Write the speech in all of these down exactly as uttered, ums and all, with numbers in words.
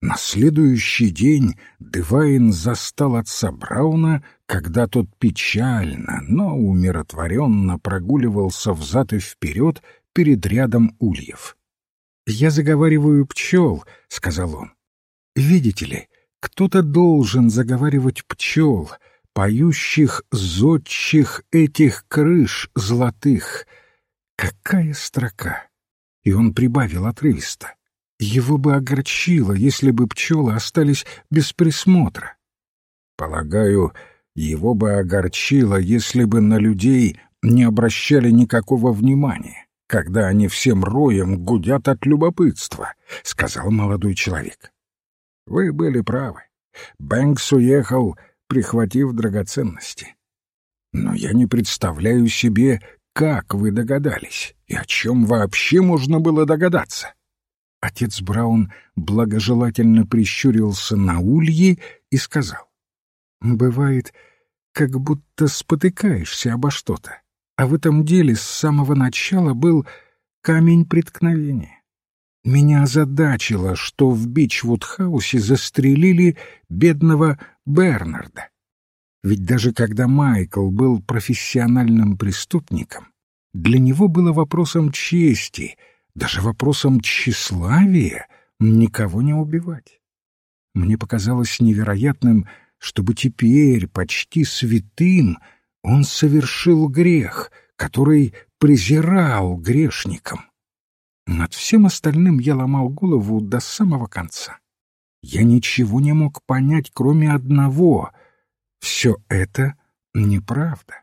На следующий день Девайн застал отца Брауна, когда тот печально, но умиротворенно прогуливался взад и вперед перед рядом ульев. «Я заговариваю пчел», — сказал он. «Видите ли, кто-то должен заговаривать пчел, поющих зодчих этих крыш золотых. Какая строка!» И он прибавил отрывисто. «Его бы огорчило, если бы пчелы остались без присмотра». Полагаю, его бы огорчило, если бы на людей не обращали никакого внимания, когда они всем роем гудят от любопытства, — сказал молодой человек. Вы были правы. Бэнкс уехал, прихватив драгоценности. Но я не представляю себе, как вы догадались, и о чем вообще можно было догадаться. Отец Браун благожелательно прищурился на ульи и сказал: «Бывает, как будто спотыкаешься обо что-то, а в этом деле с самого начала был камень преткновения. Меня озадачило, что в Бичвуд-хаусе застрелили бедного Бернарда. Ведь даже когда Майкл был профессиональным преступником, для него было вопросом чести, даже вопросом тщеславия никого не убивать. Мне показалось невероятным, чтобы теперь, почти святым, он совершил грех, который презирал грешникам. Над всем остальным я ломал голову до самого конца. Я ничего не мог понять, кроме одного — все это неправда.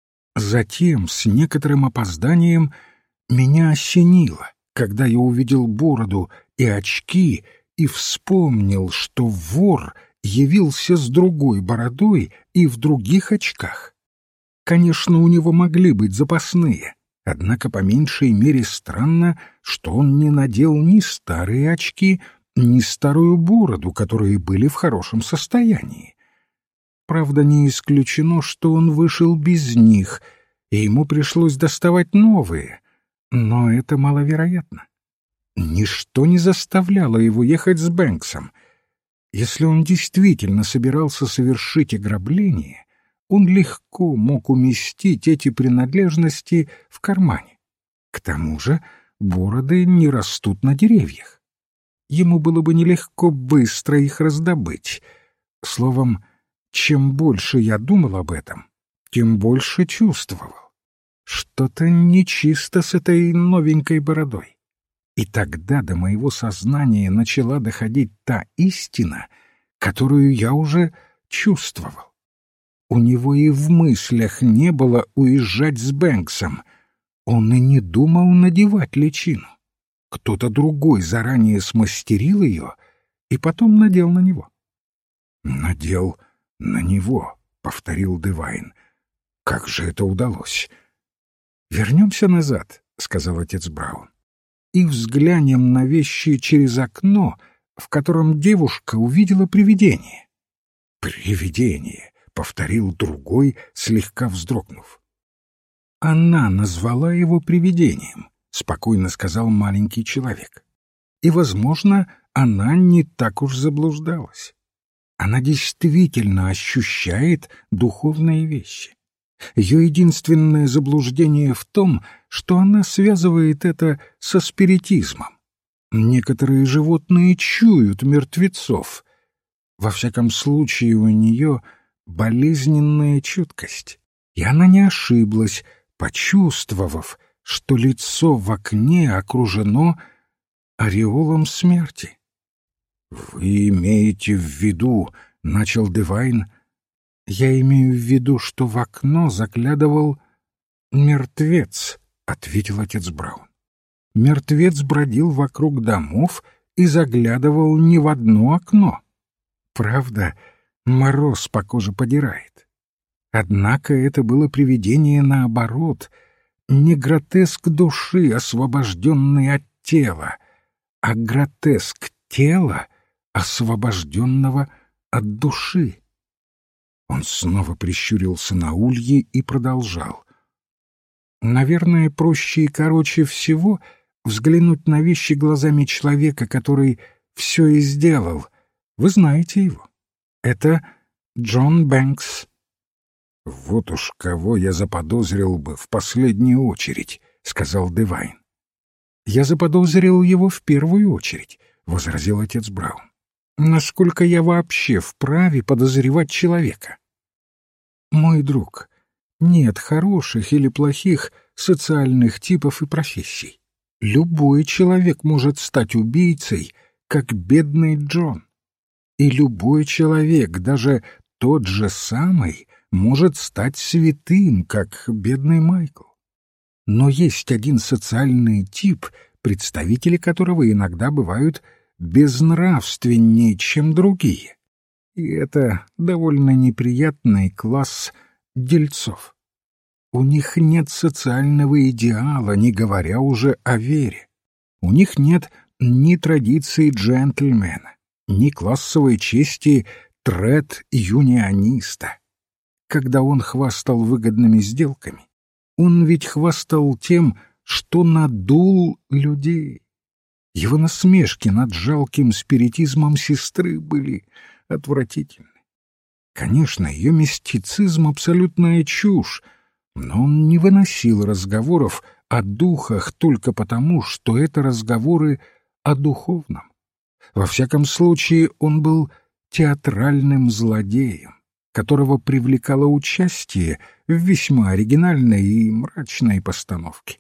Затем, с некоторым опозданием, меня осенило, когда я увидел бороду и очки и вспомнил, что вор явился с другой бородой и в других очках. Конечно, у него могли быть запасные, однако по меньшей мере странно, что он не надел ни старые очки, ни старую бороду, которые были в хорошем состоянии. Правда, не исключено, что он вышел без них, и ему пришлось доставать новые, но это маловероятно. Ничто не заставляло его ехать с Бэнксом. Если он действительно собирался совершить ограбление, он легко мог уместить эти принадлежности в кармане. К тому же бороды не растут на деревьях. Ему было бы нелегко быстро их раздобыть. Словом, чем больше я думал об этом, тем больше чувствовал. Что-то нечисто с этой новенькой бородой. И тогда до моего сознания начала доходить та истина, которую я уже чувствовал. У него и в мыслях не было уезжать с Бэнксом. Он и не думал надевать личину. Кто-то другой заранее смастерил ее и потом надел на него. «Надел на него», — повторил Девайн. «Как же это удалось?» «Вернемся назад», — сказал отец Браун, «и взглянем на вещи через окно, в котором девушка увидела привидение». «Привидение», — повторил другой, слегка вздрогнув. «Она назвала его привидением», — спокойно сказал маленький человек. «И, возможно, она не так уж заблуждалась. Она действительно ощущает духовные вещи. Ее единственное заблуждение в том, что она связывает это со спиритизмом. Некоторые животные чуют мертвецов. Во всяком случае, у нее болезненная чуткость, и она не ошиблась, почувствовав, что лицо в окне окружено ореолом смерти. «Вы имеете в виду, — начал Девайн, — я имею в виду, что в окно заглядывал мертвец, — ответил отец Браун. Мертвец бродил вокруг домов и заглядывал не в одно окно. Правда, мороз по коже подирает. Однако это было привидение наоборот, не гротеск души, освобожденный от тела, а гротеск тела, освобожденного от души. Он снова прищурился на ульи и продолжал. Наверное, проще и короче всего взглянуть на вещи глазами человека, который все и сделал, Вы знаете его. Это Джон Бэнкс». «Вот уж кого я заподозрил бы в последнюю очередь», — сказал Девайн. «Я заподозрил его в первую очередь», — возразил отец Браун. «Насколько я вообще вправе подозревать человека?» «Мой друг, нет хороших или плохих социальных типов и профессий. Любой человек может стать убийцей, как бедный Джон. И любой человек, даже тот же самый, может стать святым, как бедный Майкл. Но есть один социальный тип, представители которого иногда бывают безнравственнее, чем другие. И это довольно неприятный класс дельцов. У них нет социального идеала, не говоря уже о вере. У них нет ни традиции джентльмена, ни классовой чести тред-юниониста. Когда он хвастал выгодными сделками, он ведь хвастал тем, что надул людей. Его насмешки над жалким спиритизмом сестры были отвратительны. Конечно, ее мистицизм — абсолютная чушь, но он не выносил разговоров о духах только потому, что это разговоры о духовном. Во всяком случае, он был театральным злодеем, которого привлекало участие в весьма оригинальной и мрачной постановке.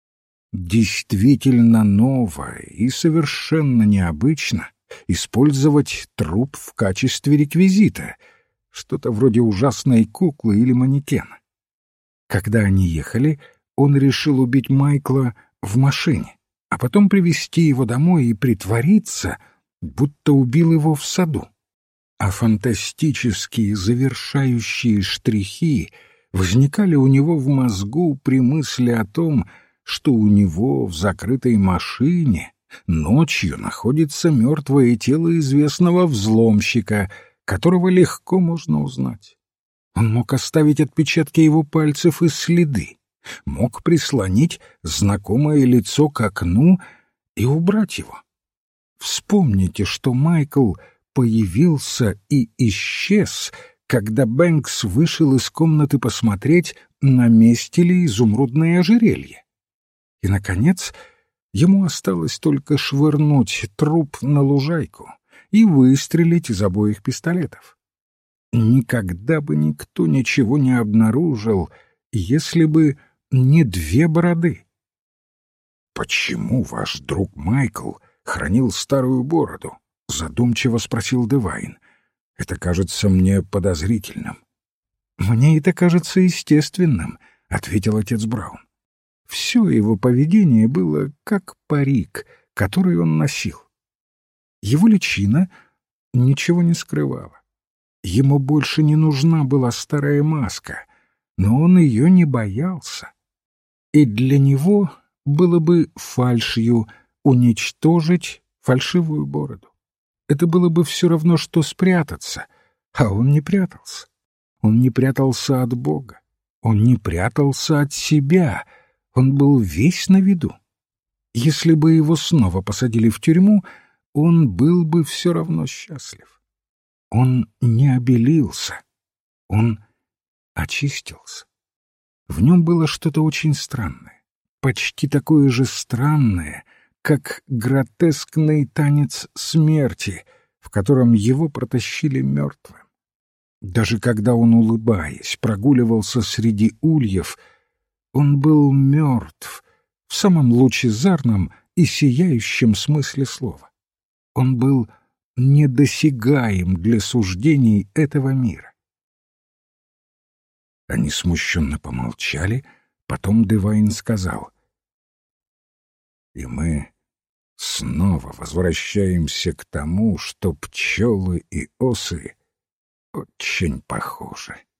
Действительно ново и совершенно необычно использовать труп в качестве реквизита, что-то вроде ужасной куклы или манекена. Когда они ехали, он решил убить Майкла в машине, а потом привезти его домой и притвориться, будто убил его в саду. А фантастические завершающие штрихи возникали у него в мозгу при мысли о том, что у него в закрытой машине ночью находится мертвое тело известного взломщика, которого легко можно узнать. Он мог оставить отпечатки его пальцев и следы, мог прислонить знакомое лицо к окну и убрать его. Вспомните, что Майкл появился и исчез, когда Бэнкс вышел из комнаты посмотреть, на месте ли изумрудное ожерелье. И, наконец, ему осталось только швырнуть труп на лужайку и выстрелить из обоих пистолетов. Никогда бы никто ничего не обнаружил, если бы не две бороды. «Почему ваш друг Майкл хранил старую бороду?» — задумчиво спросил Девайн. «Это кажется мне подозрительным». «Мне это кажется естественным», — ответил отец Браун. Все его поведение было как парик, который он носил. Его личина ничего не скрывала. Ему больше не нужна была старая маска, но он ее не боялся. И для него было бы фальшью уничтожить фальшивую бороду. Это было бы все равно, что спрятаться, а он не прятался. Он не прятался от Бога, он не прятался от себя, он был весь на виду. Если бы его снова посадили в тюрьму, он был бы все равно счастлив. Он не обелился, он очистился. В нем было что-то очень странное, почти такое же странное, как гротескный танец смерти, в котором его протащили мертвым. Даже когда он, улыбаясь, прогуливался среди ульев, он был мертв в самом лучезарном и сияющем смысле слова. Он был недосягаем для суждений этого мира. Они смущенно помолчали, потом Девайн сказал: «И мы снова возвращаемся к тому, что пчелы и осы очень похожи».